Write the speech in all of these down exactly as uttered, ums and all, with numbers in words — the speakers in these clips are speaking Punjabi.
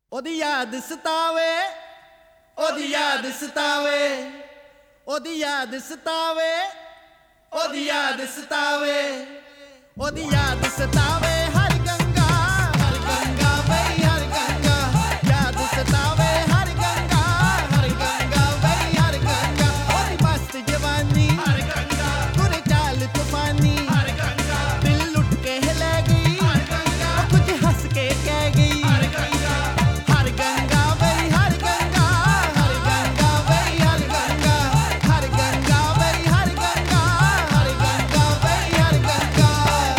ਉਹਦੀ ਯਾਦ ਸਤਾਵੇ, ਉਹਦੀ ਯਾਦ ਸਤਾਵੇ, ਉਹਦੀ ਯਾਦ ਸਤਾਵੇ, ਉਹਦੀ ਯਾਦ ਸਤਾਵੇ, ਉਹਦੀ ਯਾਦ ਸਤਾਵੇ ਹਰ ਗੰਗਾ, ਹਰ ਗੰਗਾ ਬਈ ਹਰ ਗੰਗਾ, ਯਾਦ ਸਤਾਵੇ ਹਰ ਗੰਗਾ, ਹਰ ਗੰਗਾ ਬਈ ਹਰ ਗੰਗਾ, ਉਹਦੀ ਮਸਤ ਜਵਾਨੀ ਹਰ ਗੰਗਾ, ਤੁਰੇ ਚਾਲ ਤੂਫਾਨੀ ਹਰ ਗੰਗਾ, ਦਿਲ ਲੁੱਟ ਕੇ ਲੈ ਗਈ ਹਰ ਗੰਗਾ, ਕੁਝ ਹੱਸ ਕੇ ਕਹਿ ਗਈ ਹਰ ਗੰਗਾ, ਹਰ ਗੰਗਾ ਬਈ ਹਰ ਗੰਗਾ, ਹਰ ਗੰਗਾ ਬਈ ਹਰ ਗੰਗਾ, ਹਰ ਗੰਗਾ ਬਈ ਹਰ ਗੰਗਾ, ਹਰ ਗੰਗਾ ਬਈ ਹਰ ਗੰਗਾ।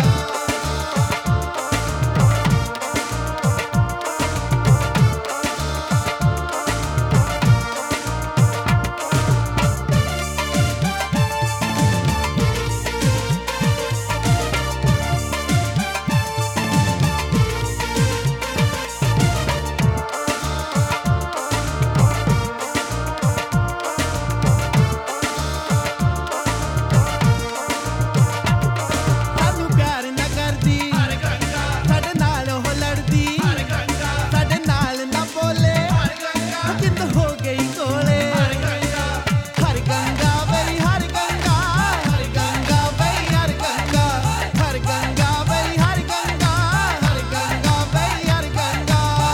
ਸਾਨੂੰ ਪਿਆਰ ਨਾ ਕਰਦੀ ਹਰ ਗੰਗਾ, ਸਾਡੇ ਨਾਲ ਉਹ ਲੜਦੀ ਹਰ ਗੰਗਾ, ਸਾਡੇ ਨਾਲ ਨਾ ਬੋਲੇ ਹਰ ਗੰਗਾ, ਕਿੰਦ ਹੋ ਗਈ ਕੋਲੇ ਹਰ ਗੰਗਾ, ਹਰ ਗੰਗਾ ਬਈ ਹਰ ਗੰਗਾ, ਹਰ ਗੰਗਾ ਬਈ ਹਰ ਗੰਗਾ, ਹਰ ਗੰਗਾ ਬਈ ਹਰ ਗੰਗਾ, ਹਰ ਗੰਗਾ ਬਈ ਹਰ ਗੰਗਾ।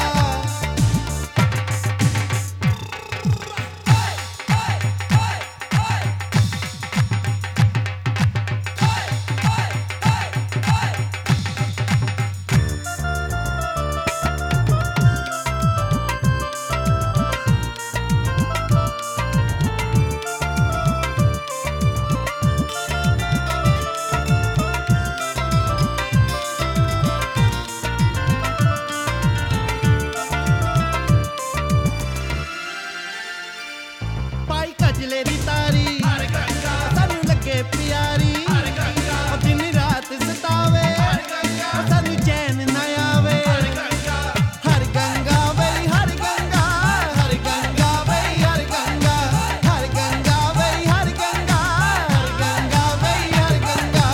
ਪਾਈ ਕਜਲੇ ਦੀ ਤਾਰੀ ਹਰ ਗੰਗਾ, ਸਾਨੂੰ ਲੱਗੇ ਪਿਆਰੀ ਹਰ ਗੰਗਾ, ਉਹ ਦਿਨ ਰਾਤ ਸਤਾਵੇ ਹਰ ਗੰਗਾ, ਸਾਨੂੰ ਚੈਨ ਨਾ ਆਵੇ ਹਰ ਗੰਗਾ, ਹਰ ਗੰਗਾ ਬਈ ਹਰ ਗੰਗਾ, ਹਰ ਗੰਗਾ ਬਈ ਹਰ ਗੰਗਾ, ਹਰ ਗੰਗਾ ਬਈ ਹਰ ਗੰਗਾ, ਹਰ ਗੰਗਾ ਬਈ ਹਰ ਗੰਗਾ।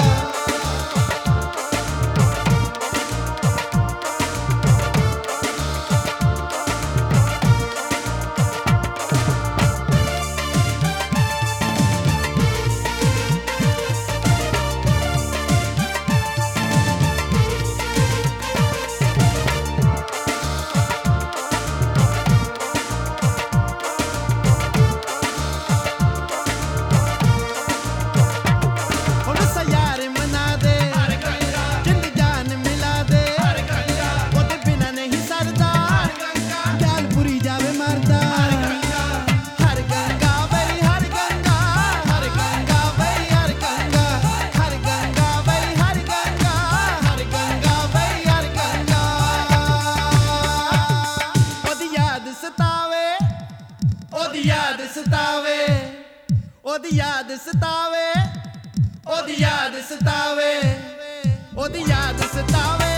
ਹੁਣ ਸਯਾਰ ਮਨਾ ਦੇ ਹਰ ਗੰਗਾ, ਜਿੰਦ ਜਾਨ ਮਿਲਾ ਦੇ ਹਰ ਗੰਗਾ, ਉਹਦੇ ਬਿਨਾ ਨਹੀਂ ਸਰਦਾ ਹਰ ਗੰਗਾ, ਜਾਨ ਪੁਰੀ ਜਾਵੇ ਮਰਦਾ ਹਰ ਗੰਗਾ, ਹਰ ਗੰਗਾ ਬਈ ਹਰ ਗੰਗਾ, ਹਰ ਗੰਗਾ ਬਈ ਹਰ ਗੰਗਾ, ਹਰ ਗੰਗਾ ਬਈ ਹਰ ਗੰਗਾ, ਹਰ ਗੰਗਾ ਬਈ ਹਰ ਗੰਗਾ। ਉਹਦੀ ਯਾਦ ਸਤਾਵੇ, ਉਹਦੀ ਯਾਦ ਸਤਾਵੇ, ਉਹਦੀ ਯਾਦ ਸਤਾਵੇ, ਉਹਦੀ ਯਾਦ ਸਤਾਵੇ, ਉਹਦੀ ਯਾਦ ਸਤਾਵੇ